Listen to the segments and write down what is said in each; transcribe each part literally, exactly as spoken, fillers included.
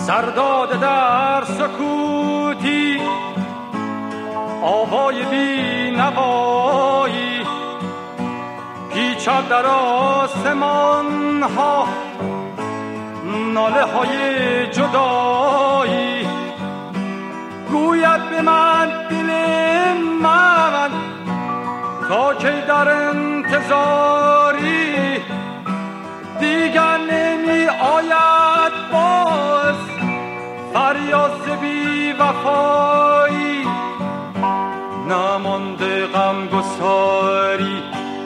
سرداد در سکوتی آوای بی نوایی پیچد در آسمان ها ناله های جدایی گوید به من دل من تا کی در انتظاری دیگر نمی آید باز فریاد بی وفایی نمانده غم گساری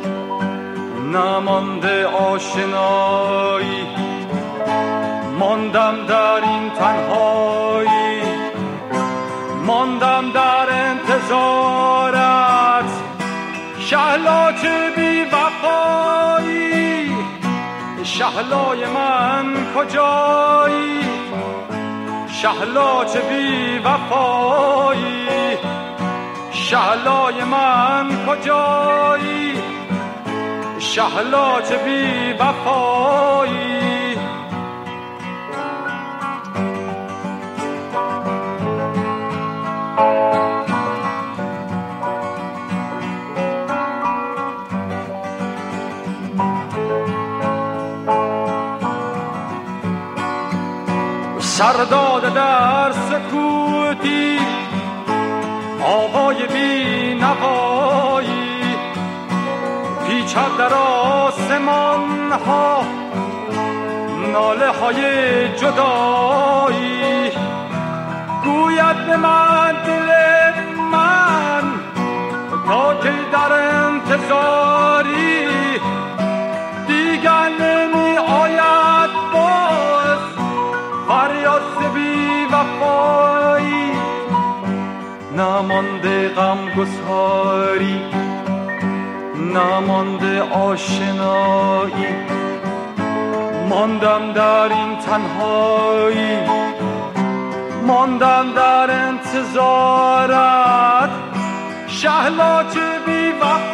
نمانده آشنایی ماندم در این تنهایی ماندم در انتظارت شهلا چه بی وفایی شهلای من کجایی شهلا چه بی وفایی شهلای من کجایی شهلا چه بی وفایی سرداد در سکوتی آوای بی نوایی پیچد در آسمان ها ناله های جدایی گوید به من دل من تا که در انتظاری دیگر نمی آید باز فریاد بی وفایی نمانده غم گساری نمانده آشنایی ماندم در این تنهایی ماندم در انتظارت شهلا چه بی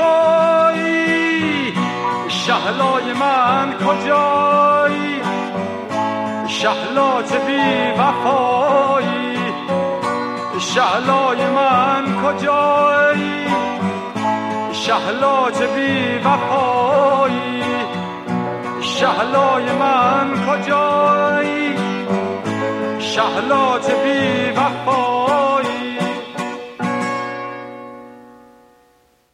وفایی شهلای من کجایی شهلا چه بی وفایی شهلای من کجایی شهلا چه بی وفایی شهلای من کجایی شهلا چه بی وفایی